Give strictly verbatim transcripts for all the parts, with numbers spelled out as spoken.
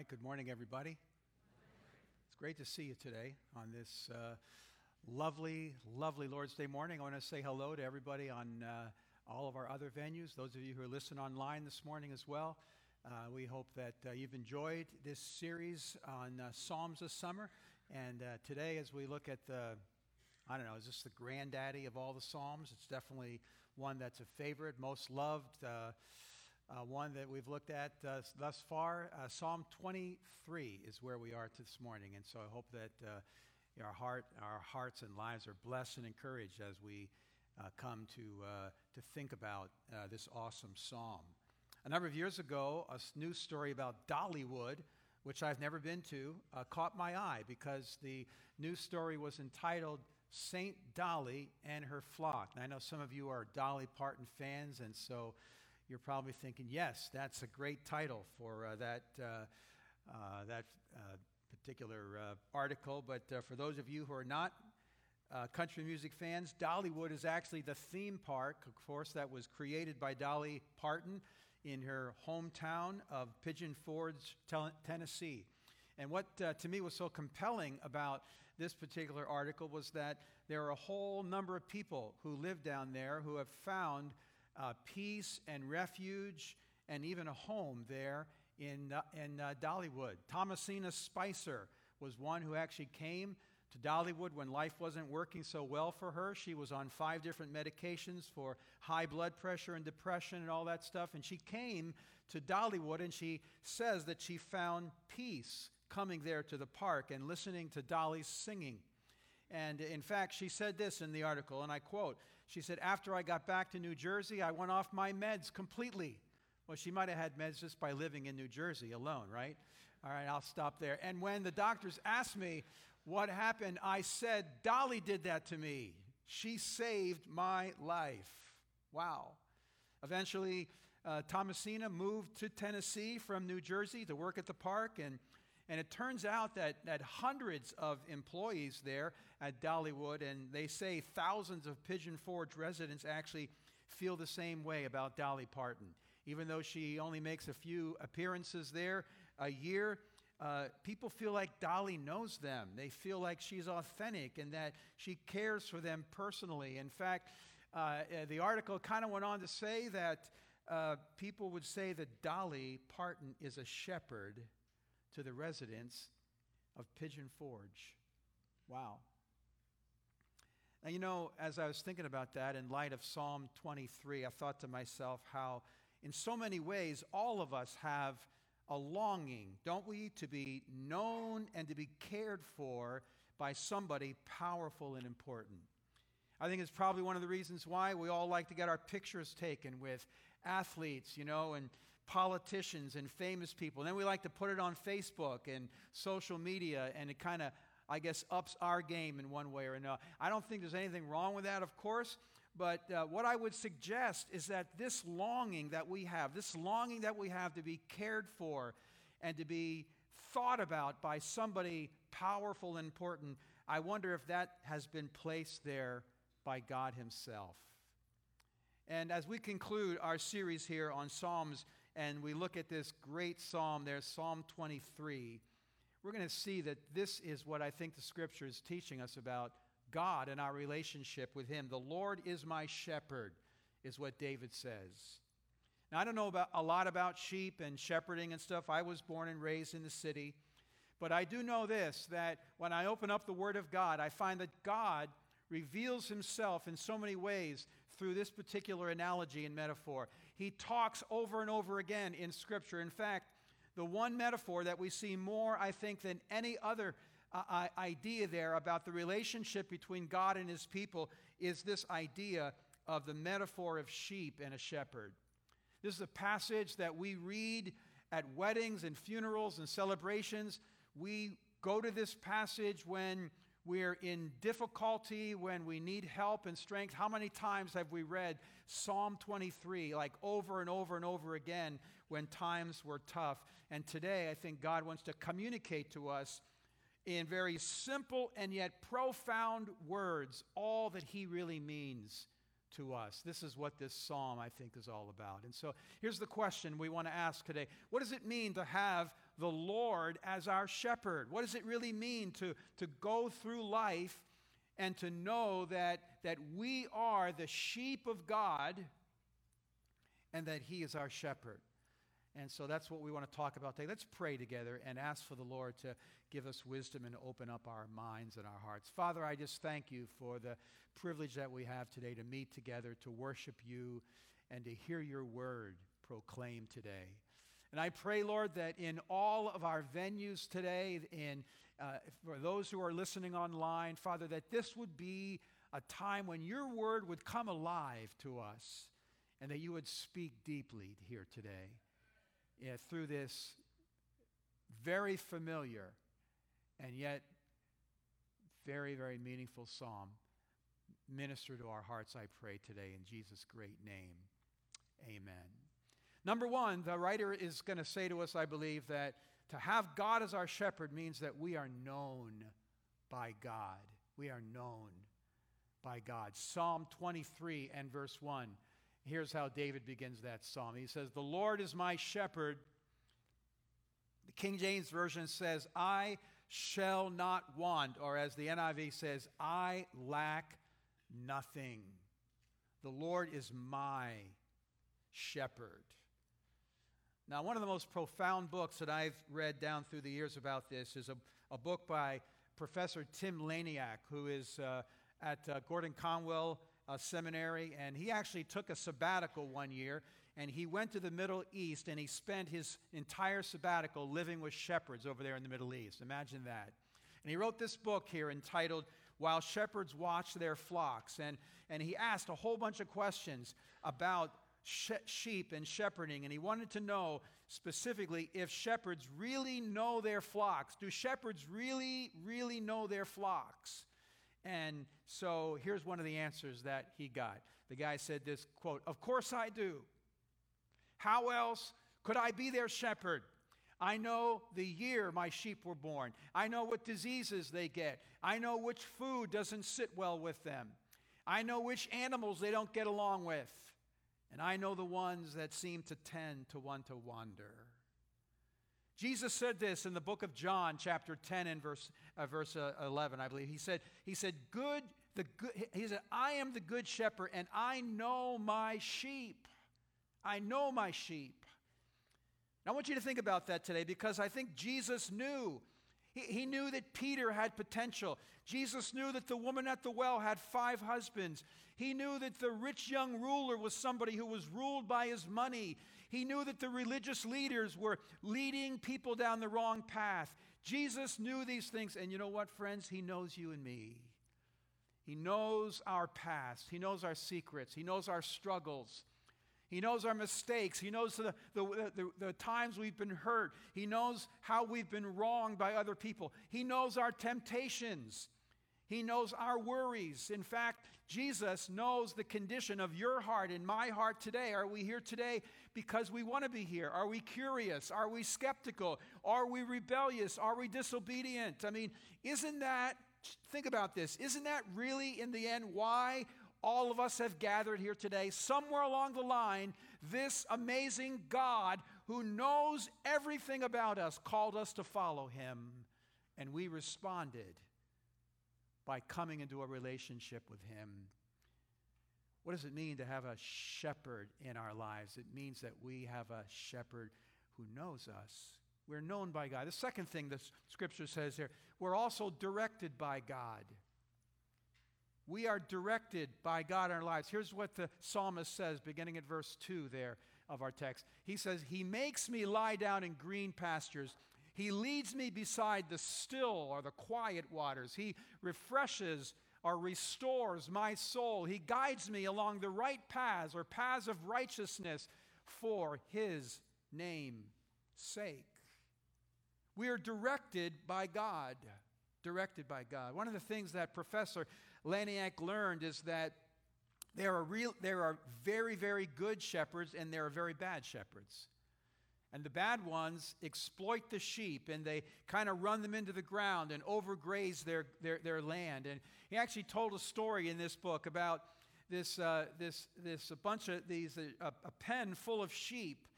right, good morning, everybody. It's great to see you today on this uh, lovely, lovely Lord's Day morning. I want to say hello to everybody on uh, all of our other venues, those of you who are listening online this morning as well. Uh, we hope that uh, you've enjoyed this series on uh, Psalms this summer. And uh, today, as we look at the, I don't know, is this the granddaddy of all the Psalms? It's definitely one that's a favorite, most loved, uh, Uh, one that we've looked at uh, thus far. Uh, Psalm twenty-three is where we are this morning, and so I hope that uh, our heart, our hearts and lives are blessed and encouraged as we uh, come to uh, to think about uh, this awesome psalm. A number of years ago, a news story about Dollywood, which I've never been to, uh, caught my eye because the news story was entitled "Saint Dolly and Her Flock." And I know some of you are Dolly Parton fans, and so you're probably thinking, yes, that's a great title for uh, that uh, uh, that uh, particular uh, article. But uh, for those of you who are not uh, country music fans, Dollywood is actually the theme park, of course, that was created by Dolly Parton in her hometown of Pigeon Forge, Tennessee. And what uh, to me was so compelling about this particular article was that there are a whole number of people who live down there who have found Uh, peace and refuge and even a home there in, uh, in uh, Dollywood. Thomasina Spicer was one who actually came to Dollywood when life wasn't working so well for her. She was on five different medications for high blood pressure and depression and all that stuff. And she came to Dollywood, and she says that she found peace coming there to the park and listening to Dolly's singing. And in fact, she said this in the article, and I quote, she said, "After I got back to New Jersey, I went off my meds completely." Well, she might have had meds just by living in New Jersey alone, right? All right, I'll stop there. "And when the doctors asked me what happened, I said, Dolly did that to me. She saved my life." Wow. Eventually, uh, Thomasina moved to Tennessee from New Jersey to work at the park, and And it turns out that, that hundreds of employees there at Dollywood, and they say thousands of Pigeon Forge residents actually feel the same way about Dolly Parton. Even though she only makes a few appearances there a year, uh, people feel like Dolly knows them. They feel like she's authentic and that she cares for them personally. In fact, uh, the article kind of went on to say that uh, people would say that Dolly Parton is a shepherd to the residents of Pigeon Forge. Wow. Now, you know, as I was thinking about that in light of Psalm twenty-three, I thought to myself how, in so many ways, all of us have a longing, don't we, to be known and to be cared for by somebody powerful and important. I think it's probably one of the reasons why we all like to get our pictures taken with athletes, you know, and politicians and famous people. And then we like to put it on Facebook and social media, and it kind of, I guess, ups our game in one way or another. I don't think there's anything wrong with that, of course, but uh, what I would suggest is that this longing that we have, this longing that we have to be cared for and to be thought about by somebody powerful and important, I wonder if that has been placed there by God Himself. And as we conclude our series here on Psalms, and we look at this great psalm there, Psalm twenty-three, we're going to see that this is what I think the Scripture is teaching us about God and our relationship with Him. "The Lord is my shepherd," is what David says. Now, I don't know about a lot about sheep and shepherding and stuff. I was born and raised in the city. But I do know this, that when I open up the Word of God, I find that God reveals Himself in so many ways through this particular analogy and metaphor. He talks over and over again in Scripture. In fact, the one metaphor that we see more, I think, than any other uh, idea there about the relationship between God and His people is this idea of the metaphor of sheep and a shepherd. This is a passage that we read at weddings and funerals and celebrations. We go to this passage when we're in difficulty, when we need help and strength. How many times have we read Psalm twenty-three, like over and over and over again when times were tough? And today, I think God wants to communicate to us in very simple and yet profound words all that He really means to us. This is what this psalm, I think, is all about. And so here's the question we want to ask today. What does it mean to have the Lord as our shepherd. What does it really mean to, to go through life and to know that, that we are the sheep of God and that He is our shepherd? And so that's what we want to talk about today. Let's pray together and ask for the Lord to give us wisdom and open up our minds and our hearts. Father, I just thank you for the privilege that we have today to meet together, to worship you, and to hear your word proclaimed today. And I pray, Lord, that in all of our venues today, in uh, for those who are listening online, Father, that this would be a time when your word would come alive to us and that you would speak deeply here today. Yeah, through this very familiar and yet very, very meaningful psalm, minister to our hearts, I pray today in Jesus' great name. Amen. Number one, the writer is going to say to us, I believe, that to have God as our shepherd means that we are known by God. We are known by God. Psalm twenty-three and verse one. Here's how David begins that psalm. He says, "The Lord is my shepherd." The King James Version says, "I shall not want," or as the N I V says, "I lack nothing." The Lord is my shepherd. Now, one of the most profound books that I've read down through the years about this is a, a book by Professor Tim Laniak, who is uh, at uh, Gordon Conwell Uh, seminary, and he actually took a sabbatical one year, and he went to the Middle East, and he spent his entire sabbatical living with shepherds over there in the Middle East. Imagine that. And he wrote this book here entitled "While Shepherds Watch Their Flocks," and, and he asked a whole bunch of questions about sh- sheep and shepherding, and he wanted to know specifically if shepherds really know their flocks. Do shepherds really, really know their flocks? And so here's one of the answers that he got. The guy said this, quote, "Of course I do. How else could I be their shepherd? I know the year my sheep were born. I know what diseases they get. I know which food doesn't sit well with them. I know which animals they don't get along with. And I know the ones that seem to tend to want to wander." Jesus said this in the book of John, chapter ten and verse uh, verse uh, eleven, I believe. He said, he said, "Good, the good." He said, "I am the good shepherd, and I know my sheep. I know my sheep." Now, I want you to think about that today, because I think Jesus knew. He, he knew that Peter had potential. Jesus knew that the woman at the well had five husbands. He knew that the rich young ruler was somebody who was ruled by his money. He knew that the religious leaders were leading people down the wrong path. Jesus knew these things. And you know what, friends? He knows you and me. He knows our past. He knows our secrets. He knows our struggles. He knows our mistakes. He knows the, the, the, the times we've been hurt. He knows how we've been wronged by other people. He knows our temptations. He knows our worries. In fact, Jesus knows the condition of your heart and my heart today. Are we here today because we want to be here? Are we curious? Are we skeptical? Are we rebellious? Are we disobedient? I mean, isn't that, think about this, isn't that really in the end why all of us have gathered here today? Somewhere along the line, this amazing God who knows everything about us called us to follow him, and we responded by coming into a relationship with him. What does it mean to have a shepherd in our lives? It means that we have a shepherd who knows us. We're known by God. The second thing the scripture says here, we're also directed by God. We are directed by God in our lives. Here's what the psalmist says, beginning at verse two there of our text. He says, "He makes me lie down in green pastures. He leads me beside the still or the quiet waters. He refreshes or restores my soul. He guides me along the right paths or paths of righteousness for his name's sake." We are directed by God. Directed by God. One of the things that Professor Laniak learned is that there are real, there are very, very good shepherds and there are very bad shepherds. And the bad ones exploit the sheep, and they kind of run them into the ground and overgraze their, their, their land. And he actually told a story in this book about this, uh, this, this a bunch of these, uh, a pen full of sheep.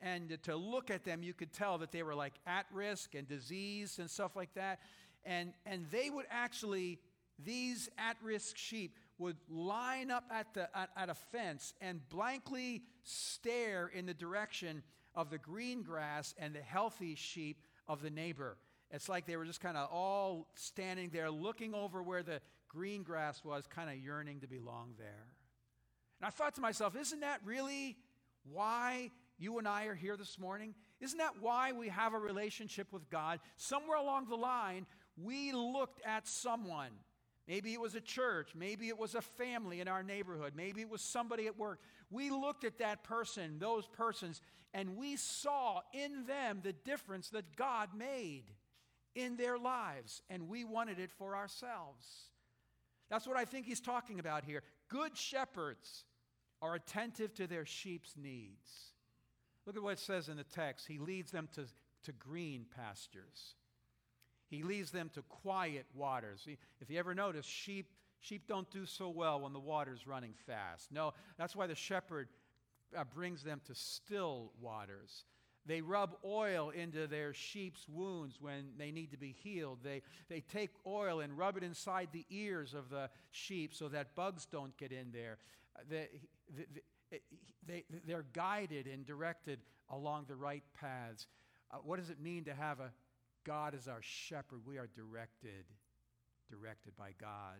and to look at them, you could tell that they were like at risk and diseased and stuff like that. And, and they would actually, these at-risk sheep would line up at, the, at, at a fence and blankly stare in the direction of the green grass and the healthy sheep of the neighbor. It's like they were just kind of all standing there looking over where the green grass was, kind of yearning to belong there. And I thought to myself, isn't that really why you and I are here this morning? Isn't that why we have a relationship with God? Somewhere along the line, we looked at someone. Maybe it was a church. Maybe it was a family in our neighborhood. Maybe it was somebody at work. We looked at that person, those persons, and we saw in them the difference that God made in their lives, and we wanted it for ourselves. That's what I think he's talking about here. Good shepherds are attentive to their sheep's needs. Look at what it says in the text. He leads them to, to green pastures. He leads them to quiet waters. If you ever notice, sheep, sheep don't do so well when the water's running fast. No, that's why the shepherd uh, brings them to still waters. They rub oil into their sheep's wounds when they need to be healed. They, they take oil and rub it inside the ears of the sheep so that bugs don't get in there. They, they, they, they're guided and directed along the right paths. Uh, what does it mean to have a God as our shepherd? We are directed, directed by God.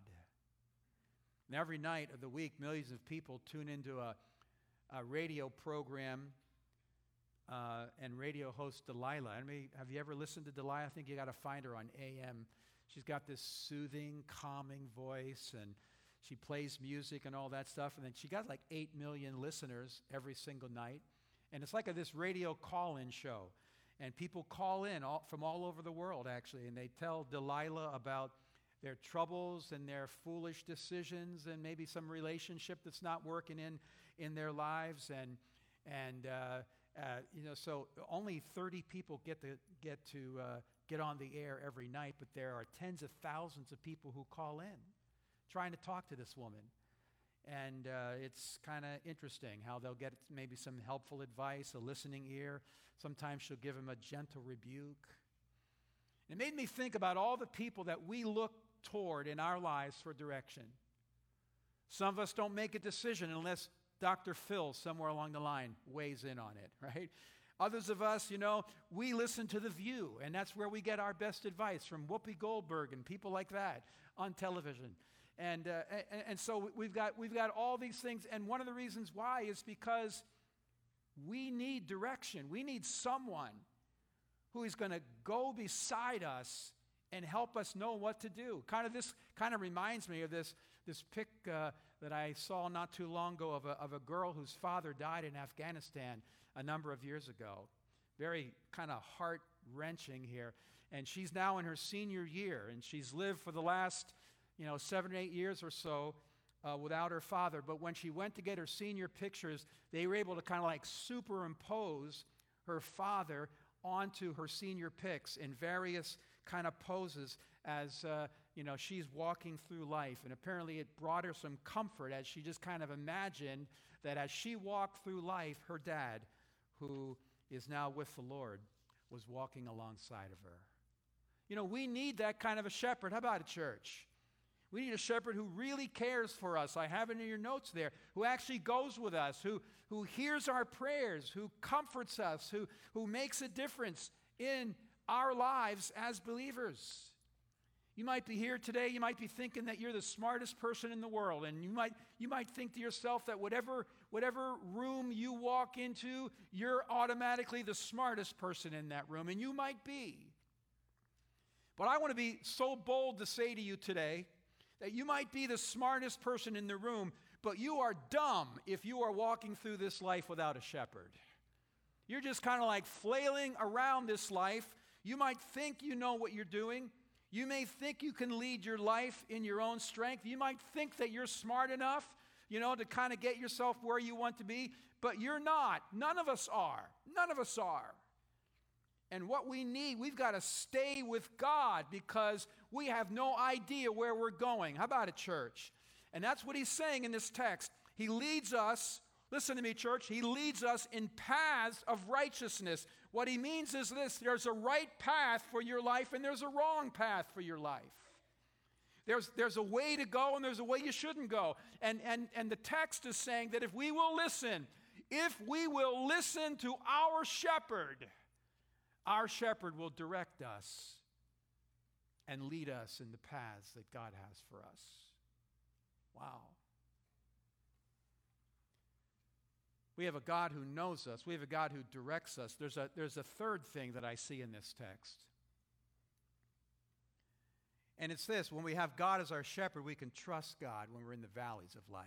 And every night of the week, millions of people tune into a, a radio program, uh, and radio host Delilah. I mean, have you ever listened to Delilah? I think you got to find her on A M. She's got this soothing, calming voice, and she plays music and all that stuff. And then she got like eight million listeners every single night. And it's like a, this radio call-in show. And people call in all, from all over the world, actually, and they tell Delilah about their troubles and their foolish decisions and maybe some relationship that's not working in, in their lives. And, and uh, uh, you know, so only thirty people get to, get, to uh, get on the air every night, but there are tens of thousands of people who call in trying to talk to this woman. And uh, it's kind of interesting how they'll get maybe some helpful advice, a listening ear. Sometimes she'll give him a gentle rebuke. It made me think about all the people that we look toward in our lives for direction. Some of us don't make a decision unless Doctor Phil somewhere along the line weighs in on it, right? Others of us, you know, we listen to The View, and that's where we get our best advice from Whoopi Goldberg and people like that on television. And, uh, and and so we've got we've got all these things, and one of the reasons why is because we need direction. We need someone who is going to go beside us and help us know what to do. Kind of this kind of reminds me of this this pic uh, that I saw not too long ago of a of a girl whose father died in Afghanistan a number of years ago. Very kind of heart-wrenching here, and she's now in her senior year, and she's lived for the last you know, seven or eight years or so uh, without her father. But when she went to get her senior pictures, they were able to kind of like superimpose her father onto her senior pics in various kind of poses as, uh, you know, she's walking through life. And apparently it brought her some comfort as she just kind of imagined that as she walked through life, her dad, who is now with the Lord, was walking alongside of her. You know, we need that kind of a shepherd. How about it, church? We need a shepherd who really cares for us. I have it in your notes there. Who actually goes with us, who, who hears our prayers, who comforts us, who, who makes a difference in our lives as believers. You might be here today, you might be thinking that you're the smartest person in the world, and you might, you might think to yourself that whatever, whatever room you walk into, you're automatically the smartest person in that room, and you might be. But I want to be so bold to say to you today, that you might be the smartest person in the room, but you are dumb if you are walking through this life without a shepherd. You're just kind of like flailing around this life. You might think you know what you're doing. You may think you can lead your life in your own strength. You might think that you're smart enough, you know, to kind of get yourself where you want to be, but you're not. None of us are. None of us are. And what we need, we've got to stay with God because we have no idea where we're going. How about it, church? And that's what he's saying in this text. He leads us. Listen to me, church. He leads us in paths of righteousness. What he means is this: there's a right path for your life and there's a wrong path for your life. There's, there's a way to go and there's a way you shouldn't go. And, and, and the text is saying that if we will listen, if we will listen to our shepherd, our shepherd will direct us and lead us in the paths that God has for us. Wow. We have a God who knows us. We have a God who directs us. There's a, there's a third thing that I see in this text. And it's this: when we have God as our shepherd, we can trust God when we're in the valleys of life.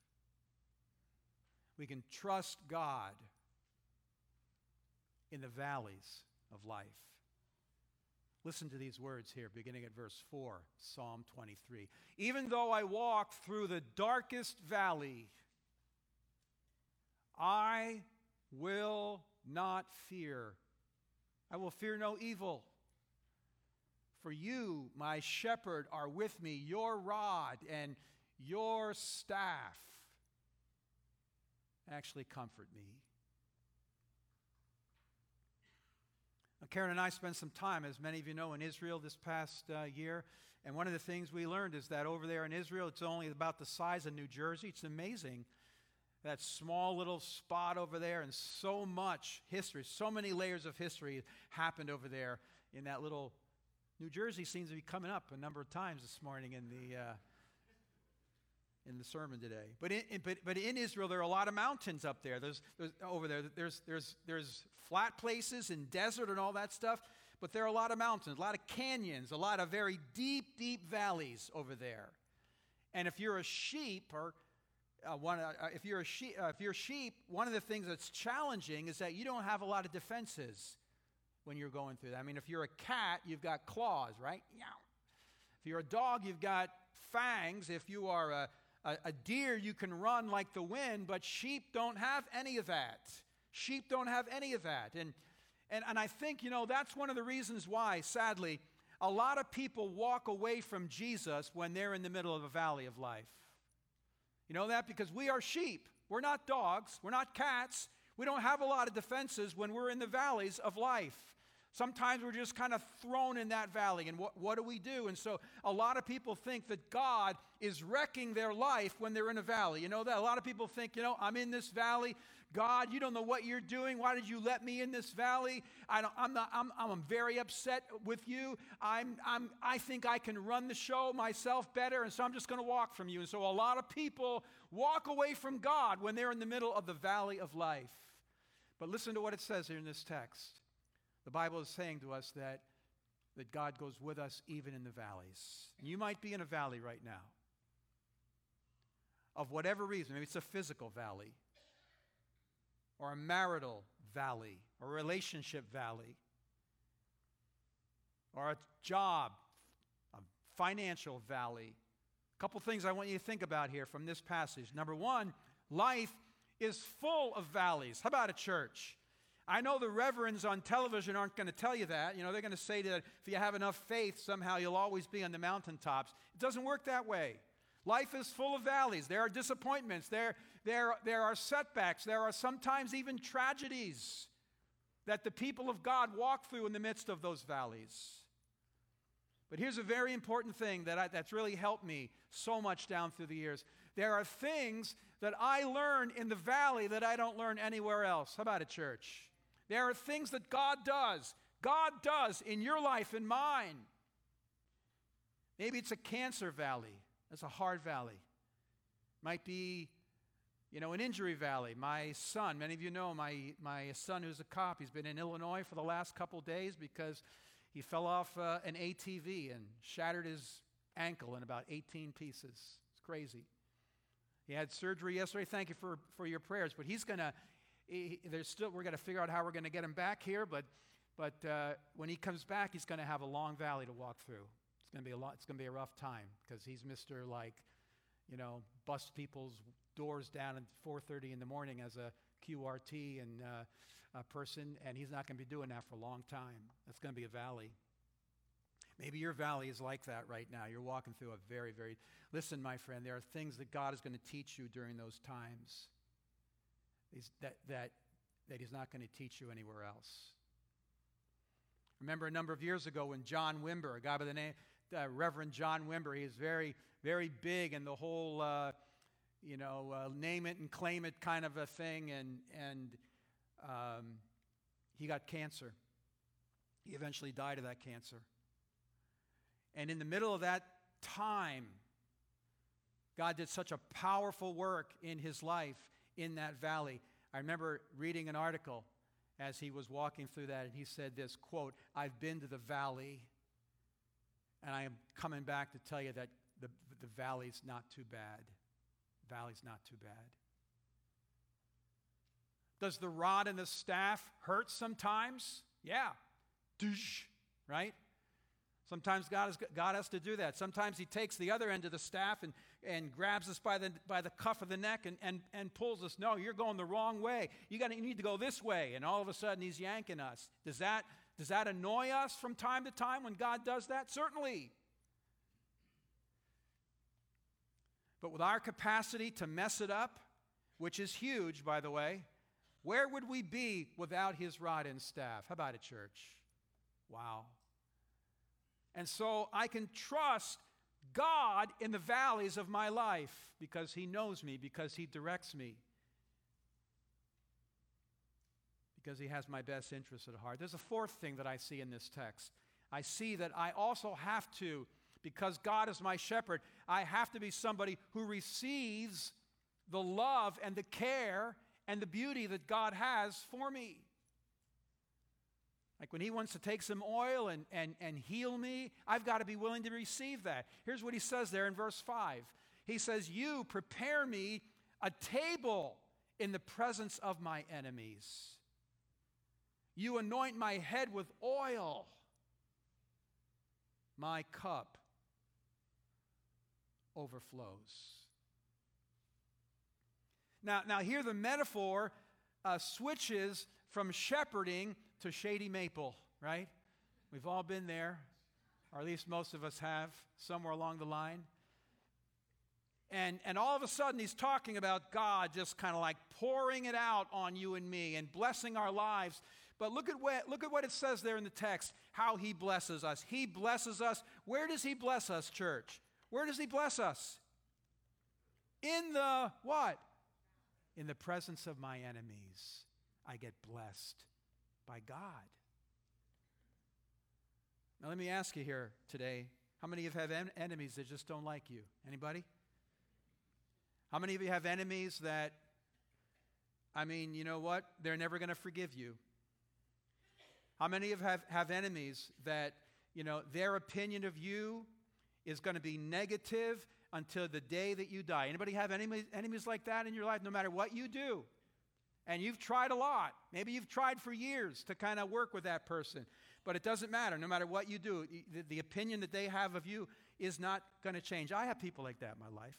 We can trust God in the valleys of life. Listen to these words here, beginning at verse four, Psalm twenty-three. Even though I walk through the darkest valley, I will not fear. I will fear no evil. For you, my shepherd, are with me. Your rod and your staff actually comfort me. Now, Karen and I spent some time, as many of you know, in Israel this past uh, year. And one of the things we learned is that over there in Israel, it's only about the size of New Jersey. It's amazing. That small little spot over there, and so much history, so many layers of history happened over there in that little. New Jersey seems to be coming up a number of times this morning in the uh, in the sermon today. But in, in, but but in Israel, there are a lot of mountains up there. There's, there's over there. There's there's there's flat places and desert and all that stuff. But there are a lot of mountains, a lot of canyons, a lot of very deep, deep valleys over there. And if you're a sheep or Uh, one, uh, if you're a sheep, uh, if you're sheep, one of the things that's challenging is that you don't have a lot of defenses when you're going through that. I mean, if you're a cat, you've got claws, right? If you're a dog, you've got fangs. If you are a, a, a deer, you can run like the wind. But sheep don't have any of that. Sheep don't have any of that. And and and I think, you know, that's one of the reasons why, sadly, a lot of people walk away from Jesus when they're in the middle of a valley of life. You know that? Because we are sheep. We're not dogs. We're not cats. We don't have a lot of defenses when we're in the valleys of life. Sometimes we're just kind of thrown in that valley. And what, what do we do? And so a lot of people think that God is wrecking their life when they're in a valley. You know that? A lot of people think, you know, I'm in this valley. God, you don't know what you're doing. Why did you let me in this valley? I don't, I'm not. I'm, I'm very upset with you. I'm. I'm. I think I can run the show myself better, and so I'm just going to walk from you. And so a lot of people walk away from God when they're in the middle of the valley of life. But listen to what it says here in this text. The Bible is saying to us that that God goes with us even in the valleys. And you might be in a valley right now. Of whatever reason, maybe it's a physical valley, or a marital valley, or a relationship valley, or a job, a financial valley. A couple things I want you to think about here from this passage. Number one, life is full of valleys. How about a church? I know the reverends on television aren't going to tell you that. You know, they're going to say that if you have enough faith, somehow you'll always be on the mountaintops. It doesn't work that way. Life is full of valleys. There are disappointments. There, there, there are setbacks. There are sometimes even tragedies that the people of God walk through in the midst of those valleys. But here's a very important thing that I, that's really helped me so much down through the years. There are things that I learn in the valley that I don't learn anywhere else. How about it, church? There are things that God does. God does in your life and mine. Maybe it's a cancer valley. That's a hard valley. Might be, you know, an injury valley. My son, many of you know my, my son who's a cop, he's been in Illinois for the last couple days because he fell off uh, an A T V and shattered his ankle in about eighteen pieces. It's crazy. He had surgery yesterday. Thank you for, for your prayers. But he's going to, he, there's still, we're going to figure out how we're going to get him back here. But, but uh, when he comes back, he's going to have a long valley to walk through. It's going to be a lot. It's going to be a rough time because he's Mister like, you know, bust people's doors down at four thirty in the morning as a Q R T and uh, a person, and he's not going to be doing that for a long time. That's going to be a valley. Maybe your valley is like that right now. You're walking through a very, very. Listen, my friend, there are things that God is going to teach you during those times. he's, that, that, that he's not going to teach you anywhere else. Remember a number of years ago when John Wimber, a guy by the name, uh, Reverend John Wimber, he is very, very big in the whole, uh, you know, uh, name it and claim it kind of a thing, and, and um, he got cancer. He eventually died of that cancer. And in the middle of that time, God did such a powerful work in his life in that valley. I remember reading an article as he was walking through that, and he said this, quote, "I've been to the valley, and I am coming back to tell you that the, the valley's not too bad. Valley's not too bad." Does the rod and the staff hurt sometimes? Yeah. Right? Sometimes God, has, God has to do that. Sometimes he takes the other end of the staff and, and grabs us by the, by the cuff of the neck and, and, and pulls us. No, you're going the wrong way. You, gotta, you need to go this way. And all of a sudden he's yanking us. Does that, does that annoy us from time to time when God does that? Certainly. But with our capacity to mess it up, which is huge, by the way, where would we be without his rod and staff? How about it, church? Wow. And so I can trust God in the valleys of my life because he knows me, because he directs me, because he has my best interests at heart. There's a fourth thing that I see in this text. I see that I also have to, because God is my shepherd, I have to be somebody who receives the love and the care and the beauty that God has for me. Like when he wants to take some oil and, and, and heal me, I've got to be willing to receive that. Here's what he says there in verse five. He says, "You prepare me a table in the presence of my enemies. You anoint my head with oil. My cup overflows." Now, now here the metaphor uh, switches from shepherding to shady maple, right? We've all been there, or at least most of us have, somewhere along the line. And, and all of a sudden, he's talking about God just kind of like pouring it out on you and me and blessing our lives. But look at what, look at what it says there in the text, how he blesses us. He blesses us. Where does he bless us, church? Where does he bless us? In the what? In the presence of my enemies, I get blessed by God. Now let me ask you here today, how many of you have en- enemies that just don't like you? Anybody? How many of you have enemies that, I mean, you know what? They're never going to forgive you. How many of you have, have enemies that, you know, their opinion of you is going to be negative until the day that you die? Anybody have enemies, enemies like that in your life, no matter what you do? And you've tried a lot. Maybe you've tried for years to kind of work with that person. But it doesn't matter. No matter what you do, the, the opinion that they have of you is not going to change. I have people like that in my life.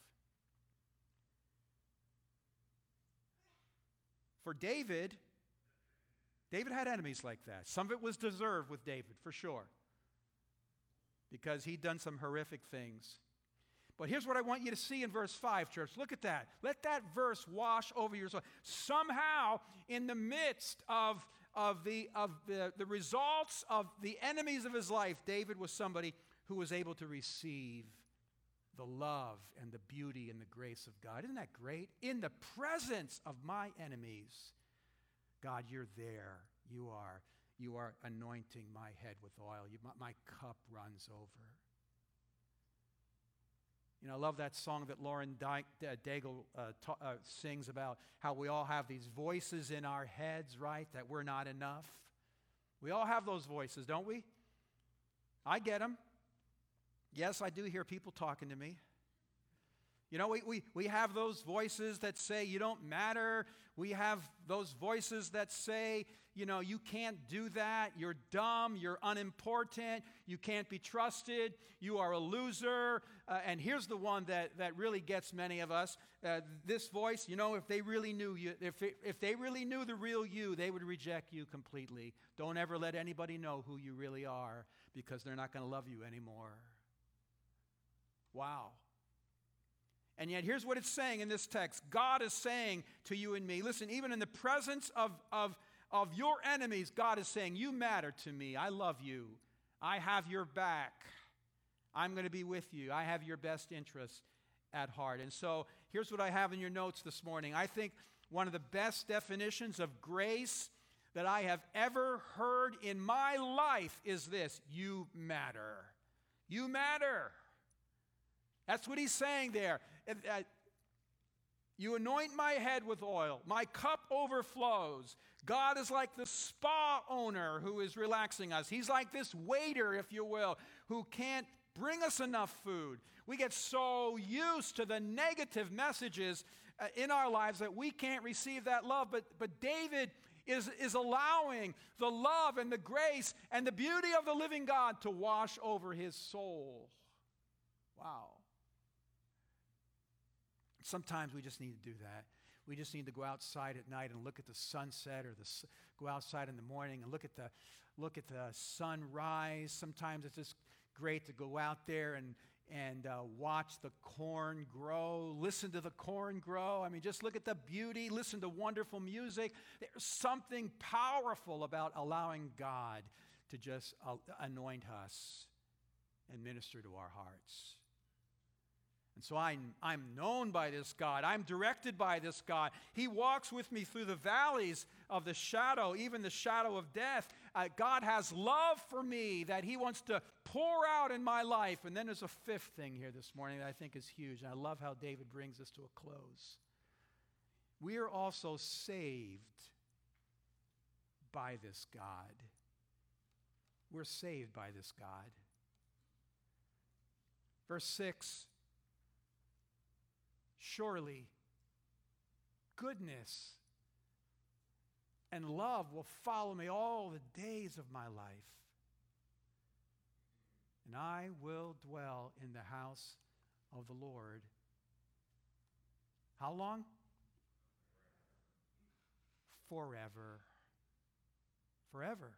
For David, David had enemies like that. Some of it was deserved with David, for sure, because he'd done some horrific things. But here's what I want you to see in verse five, church. Look at that. Let that verse wash over your soul. Somehow, in the midst of, of, the, of the, the results of the enemies of his life, David was somebody who was able to receive the love and the beauty and the grace of God. Isn't that great? In the presence of my enemies, God, you're there. You are. You are anointing my head with oil. You, my, my cup runs over. You know, I love that song that Lauren Daigle uh, ta- uh, sings about how we all have these voices in our heads, right, that we're not enough. We all have those voices, don't we? I get them. Yes, I do hear people talking to me. You know, we, we, we have those voices that say you don't matter. We have those voices that say, you know, you can't do that. You're dumb. You're unimportant. You can't be trusted. You are a loser. Uh, and here's the one that, that really gets many of us. Uh, this voice, you know, if they really knew you, if, it, if they really knew the real you, they would reject you completely. Don't ever let anybody know who you really are, because they're not going to love you anymore. Wow. And yet here's what it's saying in this text. God is saying to you and me, listen, even in the presence of, of, of your enemies, God is saying, you matter to me. I love you. I have your back. I'm going to be with you. I have your best interests at heart. And so here's what I have in your notes this morning. I think one of the best definitions of grace that I have ever heard in my life is this: you matter. You matter. That's what he's saying there. You anoint my head with oil. My cup overflows. God is like the spa owner who is relaxing us. He's like this waiter, if you will, who can't bring us enough food. We get so used to the negative messages uh, in our lives that we can't receive that love. But, but David is, is allowing the love and the grace and the beauty of the living God to wash over his soul. Wow. Sometimes we just need to do that. We just need to go outside at night and look at the sunset, or the, go outside in the morning and look at the, look at the sunrise. Sometimes it's just great to go out there and, and uh, watch the corn grow, listen to the corn grow. I mean, just look at the beauty, listen to wonderful music. There's something powerful about allowing God to just uh, anoint us and minister to our hearts. And so I'm, I'm known by this God. I'm directed by this God. He walks with me through the valleys of the shadow, even the shadow of death. Uh, God has love for me that he wants to pour out in my life. And then there's a fifth thing here this morning that I think is huge. And I love how David brings this to a close. We are also saved by this God. We're saved by this God. Verse six. Surely, goodness and love will follow me all the days of my life, and I will dwell in the house of the Lord. How long? Forever. Forever.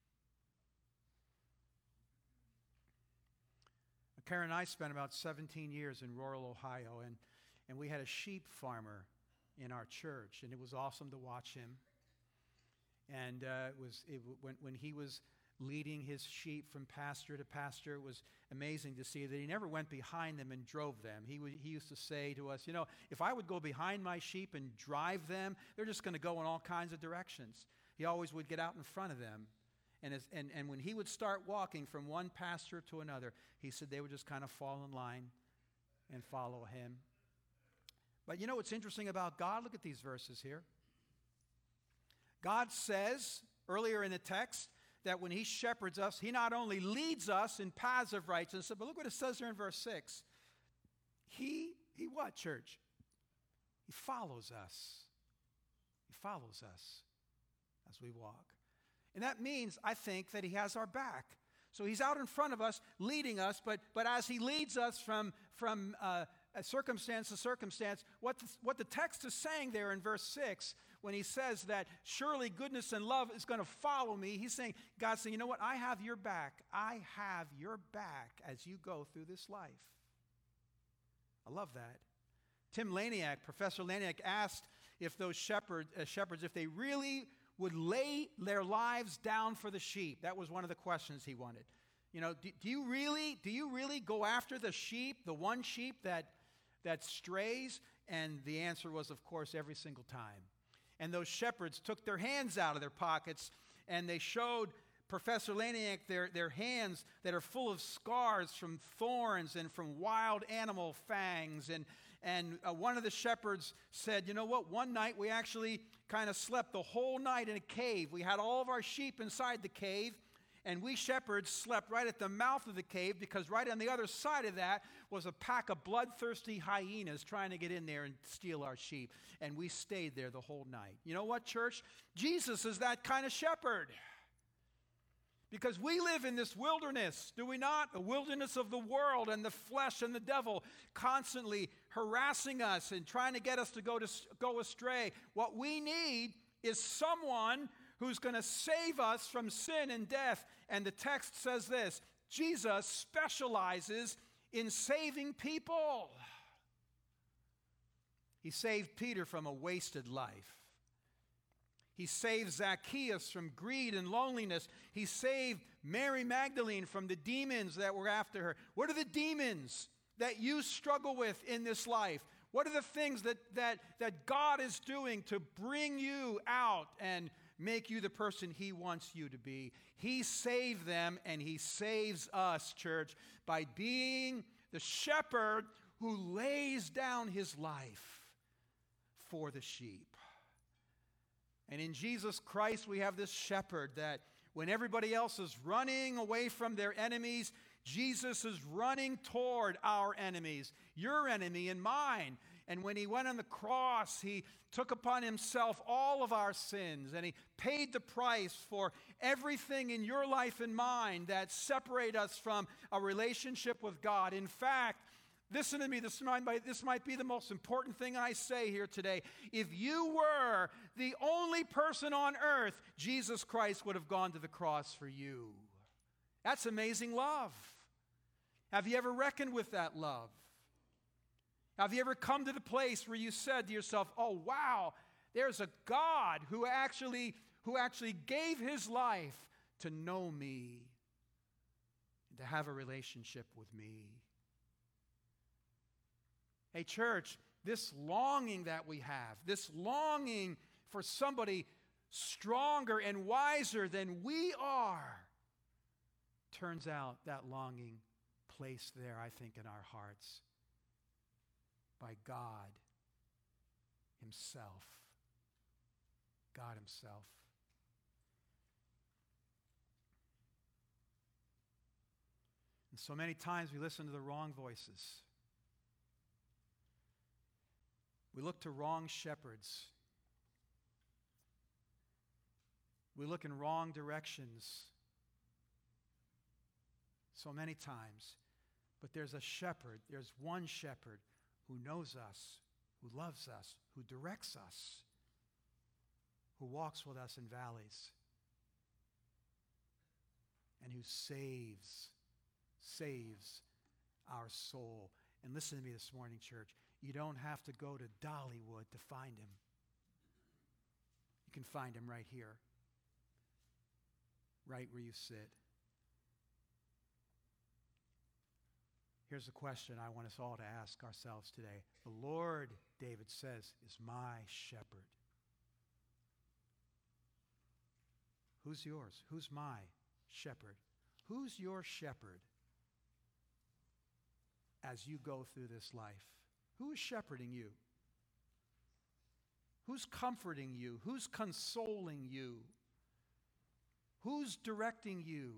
Karen and I spent about seventeen years in rural Ohio, and And we had a sheep farmer in our church, and it was awesome to watch him. And uh, it was it, when, when he was leading his sheep from pasture to pasture, it was amazing to see that he never went behind them and drove them. He, would, he used to say to us, you know, if I would go behind my sheep and drive them, they're just going to go in all kinds of directions. He always would get out in front of them. And, as, and, and when he would start walking from one pasture to another, he said they would just kind of fall in line and follow him. But you know what's interesting about God? Look at these verses here. God says earlier in the text that when he shepherds us, he not only leads us in paths of righteousness, but look what it says there in verse six. He, he what, church? He follows us. He follows us as we walk. And that means, I think, that he has our back. So he's out in front of us, leading us, but, but as he leads us from, from uh, circumstance to circumstance, what the, what the text is saying there in verse six, when he says that surely goodness and love is going to follow me, he's saying, God's saying, you know what, I have your back. I have your back as you go through this life. I love that. Tim Laniak, Professor Laniak, asked if those shepherd, uh, shepherds, if they really would lay their lives down for the sheep. That was one of the questions he wanted. You know, do, do you really, do you really go after the sheep, the one sheep that, that strays? And the answer was, of course, every single time. And those shepherds took their hands out of their pockets, and they showed Professor Laniak their, their hands that are full of scars from thorns and from wild animal fangs. And, and uh, one of the shepherds said, you know what, one night we actually kind of slept the whole night in a cave. We had all of our sheep inside the cave, and we shepherds slept right at the mouth of the cave, because right on the other side of that was a pack of bloodthirsty hyenas trying to get in there and steal our sheep. And we stayed there the whole night. You know what, church? Jesus is that kind of shepherd. Because we live in this wilderness, do we not? The wilderness of the world and the flesh and the devil constantly harassing us and trying to get us to go to go astray. What we need is someone who's going to save us from sin and death. And the text says this: Jesus specializes in saving people. He saved Peter from a wasted life. He saved Zacchaeus from greed and loneliness. He saved Mary Magdalene from the demons that were after her. What are the demons that you struggle with in this life? What are the things that, that, that God is doing to bring you out and make you the person He wants you to be? He saved them, and He saves us, church, by being the shepherd who lays down His life for the sheep. And in Jesus Christ, we have this shepherd that when everybody else is running away from their enemies, Jesus is running toward our enemies, your enemy and mine. And when He went on the cross, He took upon Himself all of our sins, and He paid the price for everything in your life and mine that separate us from a relationship with God. In fact, listen to me, this might, this might be the most important thing I say here today. If you were the only person on earth, Jesus Christ would have gone to the cross for you. That's amazing love. Have you ever reckoned with that love? Have you ever come to the place where you said to yourself, oh wow, there's a God who actually, who actually gave His life to know me, and to have a relationship with me? Hey, church, this longing that we have, this longing for somebody stronger and wiser than we are, turns out that longing placed there, I think, in our hearts by God Himself. God Himself. And so many times we listen to the wrong voices. We look to wrong shepherds. We look in wrong directions so many times. But there's a shepherd, there's one shepherd who knows us, who loves us, who directs us, who walks with us in valleys, and who saves, saves our soul. And listen to me this morning, church. You don't have to go to Dollywood to find Him. You can find Him right here, right where you sit. Here's the question I want us all to ask ourselves today. The Lord, David says, is my shepherd. Who's yours? Who's my shepherd? Who's your shepherd as you go through this life? Who is shepherding you? Who's comforting you? Who's consoling you? Who's directing you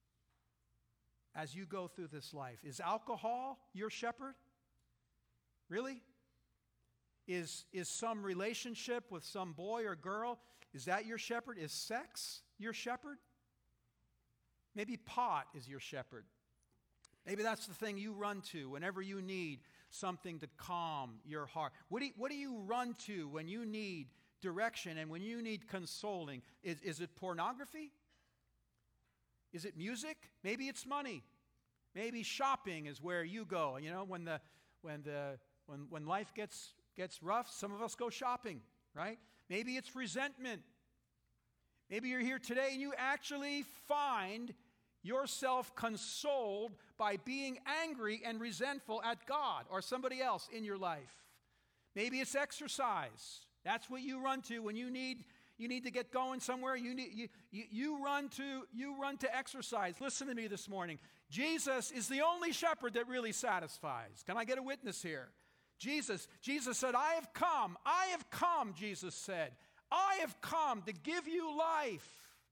as you go through this life? Is alcohol your shepherd? Really? Is, is some relationship with some boy or girl, is that your shepherd? Is sex your shepherd? Maybe pot is your shepherd. Maybe that's the thing you run to whenever you need something to calm your heart. What do you, what do you run to when you need direction and when you need consoling? Is, is it pornography? Is it music? Maybe it's money. Maybe shopping is where you go. You know, when the when the when when life gets gets rough, some of us go shopping, right? Maybe it's resentment. Maybe you're here today and you actually find yourself consoled by being angry and resentful at God or somebody else in your life. Maybe it's exercise. That's what you run to when you need you need to get going somewhere. You need you, you, you run to you run to exercise. Listen to me this morning. Jesus is the only shepherd that really satisfies. Can I get a witness here? Jesus, Jesus said, I have come, I have come, Jesus said. I have come to give you life.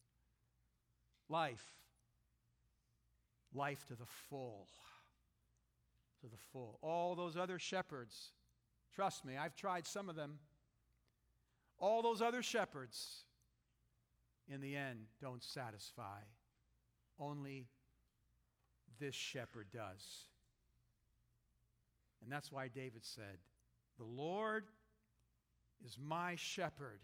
Life. Life to the full. To the full. All those other shepherds, trust me, I've tried some of them. All those other shepherds, in the end, don't satisfy. Only this shepherd does. And that's why David said, the Lord is my shepherd,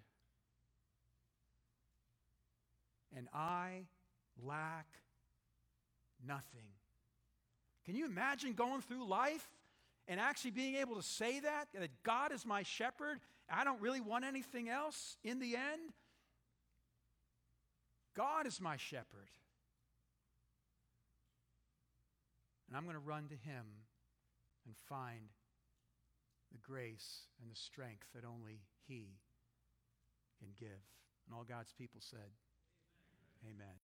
and I lack nothing. Can you imagine going through life and actually being able to say that, that God is my shepherd, I don't really want anything else in the end. God is my shepherd. And I'm going to run to him and find the grace and the strength that only he can give. And all God's people said, amen. Amen.